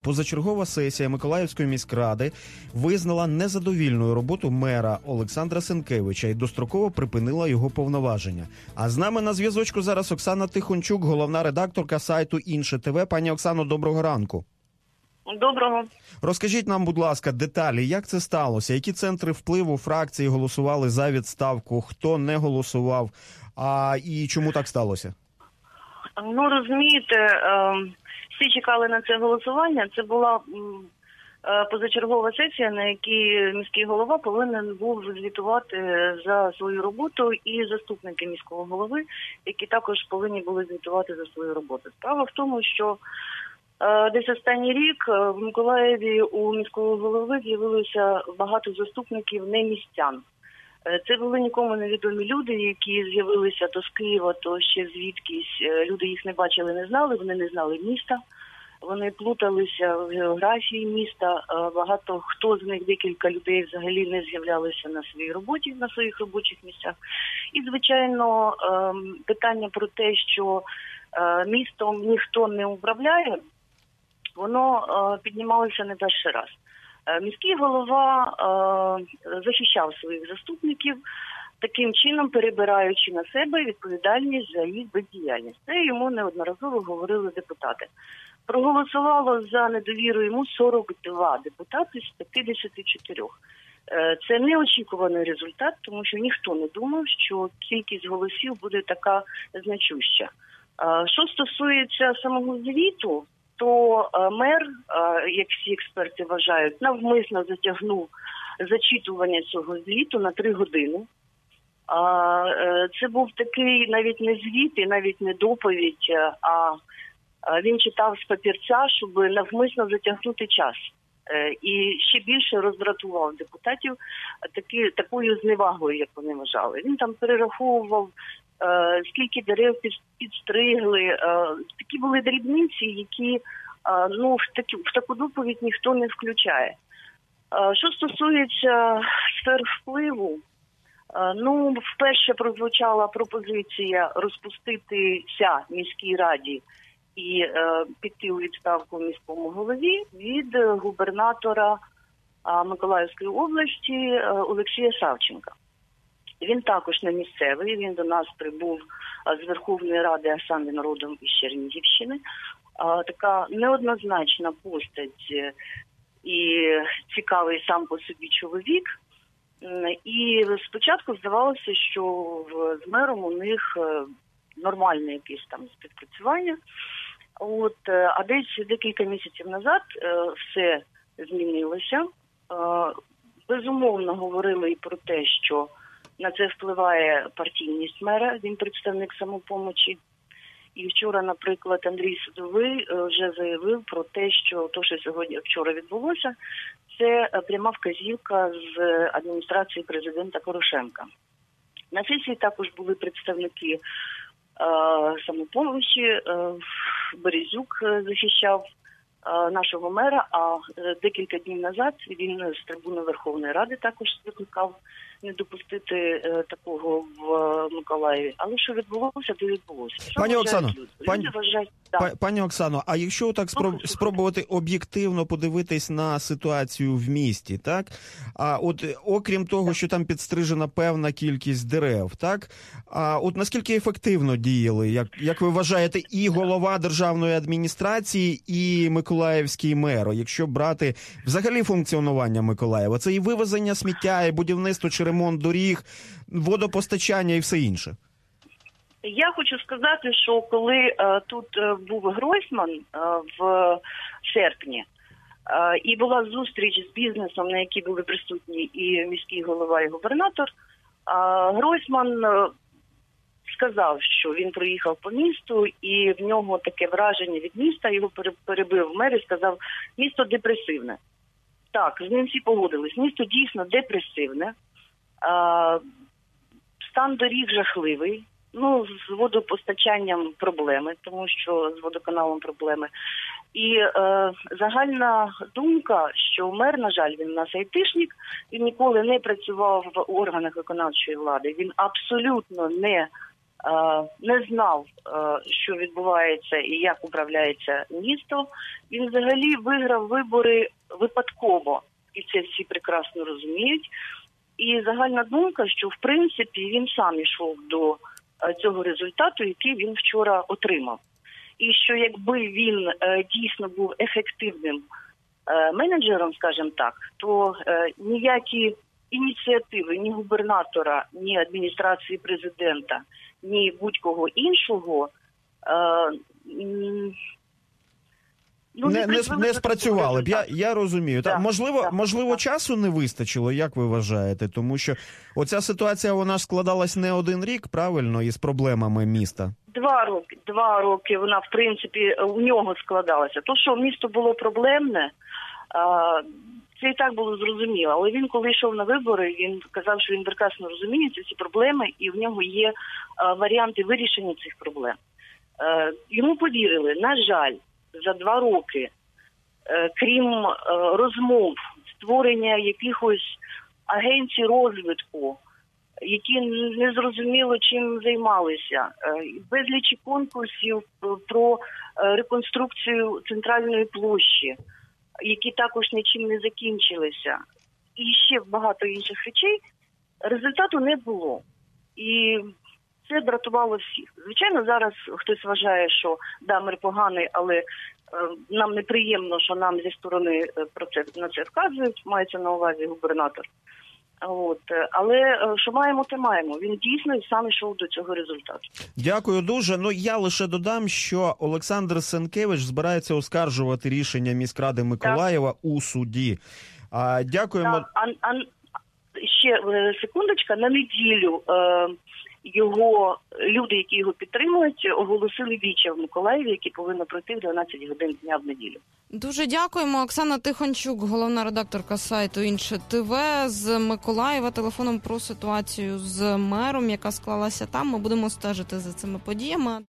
Позачергова сесія Миколаївської міськради визнала незадовільною роботу мера Олександра Сенкевича і достроково припинила його повноваження. А з нами на зв'язочку зараз Оксана Тихончук, головна редакторка сайту «Інше ТВ». Пані Оксано, доброго ранку. Доброго. Розкажіть нам, будь ласка, деталі, як це сталося? Які центри впливу фракції голосували за відставку? Хто не голосував? І чому так сталося? Ну, розумієте, всі чекали на це голосування. Це була позачергова сесія, на якій міський голова повинен був звітувати за свою роботу, і заступники міського голови, які також повинні були звітувати за свою роботу. Справа в тому, що десь останній рік в Миколаєві у міського голови з'явилося багато заступників не містян. Це були нікому невідомі люди, які з'явилися то з Києва, то ще звідкись. Люди їх не бачили, не знали, вони не знали міста. Вони плуталися в географії міста. Багато хто з них, декілька людей взагалі не з'являлися на своїй роботі, на своїх робочих місцях. І, звичайно, питання про те, що містом ніхто не управляє, воно піднімалося не перший раз. Міський голова захищав своїх заступників, таким чином перебираючи на себе відповідальність за їх бездіяльність. Це йому неодноразово говорили депутати. Проголосувало за недовіру йому 42 депутати з 54. Це неочікуваний результат, тому що ніхто не думав, що кількість голосів буде така значуща. Що стосується самого звіту, то мер, як всі експерти вважають, навмисно затягнув зачитування цього звіту на 3 години. Це був такий навіть не звіт і навіть не доповідь, а він читав з папірця, щоб навмисно затягнути час. І ще більше роздратував депутатів такою зневагою, як вони вважали. Він там перераховував, скільки дерев підстригли. Такі були дрібниці, які в таку доповідь ніхто не включає. Що стосується сфер впливу, вперше прозвучала пропозиція розпуститися міській раді і піти у відставку міському голові від губернатора Миколаївської області Олексія Савченка. Він також не місцевий, він до нас прибув з Верховної Ради, а сам він родом із Чернігівщини. Така неоднозначна постать і цікавий сам по собі чоловік. І спочатку здавалося, що з мером у них нормальне якесь там співпрацювання. А десь декілька місяців назад все змінилося. Безумовно говорили і про те, що на це впливає партійність мера, він представник «Самопомочі». І вчора, наприклад, Андрій Садовий вже заявив про те, що вчора відбулося, це пряма вказівка з адміністрації президента Порошенка. На сесії також були представники «Самопомочі», Березюк захищав нашого мера, а декілька днів назад він з трибуни Верховної Ради також закликав не допустити такого в Миколаєві. Але що відбулося, то відбулося. Пані Оксано, а якщо так спробувати об'єктивно подивитись на ситуацію в місті, так? Окрім того, що там підстрижена певна кількість дерев, так? Наскільки ефективно діяли, як ви вважаєте, і голова державної адміністрації, і миколаївський мер, якщо брати взагалі функціонування Миколаєва? Це і вивезення сміття, і будівництво чи ремонт доріг, водопостачання і все інше. Я хочу сказати, що коли тут був Гройсман в серпні, і була зустріч з бізнесом, на якій були присутні і міський голова, і губернатор, Гройсман сказав, що він проїхав по місту, і в нього таке враження від міста, його перебив мер і сказав, місто депресивне. Так, з ним всі погодились, місто дійсно депресивне, стан доріг жахливий. З водопостачанням проблеми, тому що з водоканалом проблеми. І загальна думка, що мер, на жаль, він у нас айтишник, він ніколи не працював в органах виконавчої влади, він абсолютно не не знав, що відбувається і як управляється місто. Він взагалі виграв вибори випадково, і це всі прекрасно розуміють. І загальна думка, що в принципі він сам йшов до цього результату, який він вчора отримав. І що якби він дійсно був ефективним менеджером, скажімо так, то ніякі ініціативи ні губернатора, ні адміністрації президента, ні будь-кого іншого не спрацювали б. Я розумію. Так, можливо, часу не вистачило, як ви вважаєте? Тому що оця ситуація, вона ж складалась не один рік, правильно, із проблемами міста? 2 роки вона, в принципі, у нього складалася. То, що місто було проблемне, це і так було зрозуміло. Але він, коли йшов на вибори, він казав, що він прекрасно розуміє ці проблеми, і в нього є варіанти вирішення цих проблем. Йому повірили. На жаль, за 2 роки, крім розмов, створення якихось агенцій розвитку, які не зрозуміло чим займалися, безлічі конкурсів про реконструкцію центральної площі, які також нічим не закінчилися, і ще багато інших речей, результату не було. І це дратувало всіх. Звичайно, зараз хтось вважає, що мир поганий, але нам неприємно, що нам зі сторони на це вказують, мається на увазі губернатор. Але що маємо, те маємо. Він дійсно і сам йшов до цього результату. Дякую дуже. Я лише додам, що Олександр Сенкевич збирається оскаржувати рішення міськради Миколаєва у суді. Дякуємо. Ще секундочка, на неділю люди, які його підтримують, оголосили віче в Миколаєві, які повинно пройти в 12 годин дня в неділю. Дуже дякуємо. Оксана Тихончук, головна редакторка сайту «Інше ТВ» з Миколаєва, телефоном про ситуацію з мером, яка склалася там. Ми будемо стежити за цими подіями.